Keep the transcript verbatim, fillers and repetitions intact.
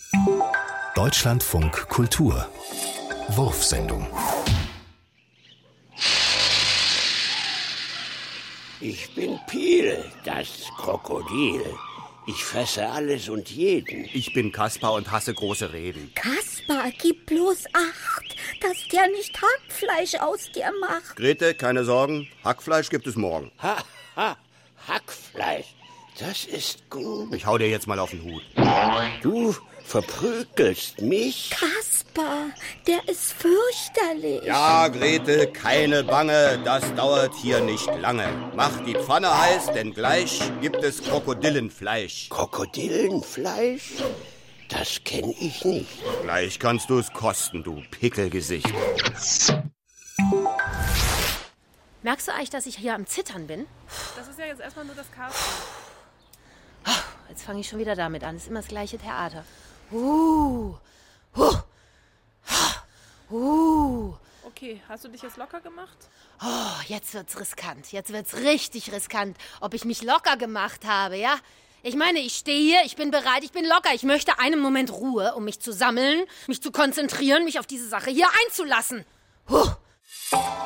Deutschlandfunk Kultur Wurfsendung. Ich bin Piel, das Krokodil. Ich fresse alles und jeden. Ich bin Kaspar und hasse große Reden. Kaspar, gib bloß Acht, dass der nicht Hackfleisch aus dir macht. Grete, keine Sorgen, Hackfleisch gibt es morgen. Ha, ha, Hackfleisch, das ist gut. Ich hau dir jetzt mal auf den Hut. Du verprügelst mich? Kaspar, der ist fürchterlich. Ja, Grete, keine Bange, das dauert hier nicht lange. Mach die Pfanne heiß, denn gleich gibt es Krokodillenfleisch. Krokodillenfleisch? Das kenn ich nicht. Gleich kannst du es kosten, du Pickelgesicht. Merkst du eigentlich, dass ich hier am Zittern bin? Das ist ja jetzt erstmal nur das Casting. Jetzt fange ich schon wieder damit an. Das ist immer das gleiche Theater. Uh, uh, uh. Okay, hast du dich jetzt locker gemacht? Oh, jetzt wird's riskant. Jetzt wird's richtig riskant, ob ich mich locker gemacht habe, ja? Ich meine, ich stehe hier, ich bin bereit, ich bin locker. Ich möchte einen Moment Ruhe, um mich zu sammeln, mich zu konzentrieren, mich auf diese Sache hier einzulassen. Huh.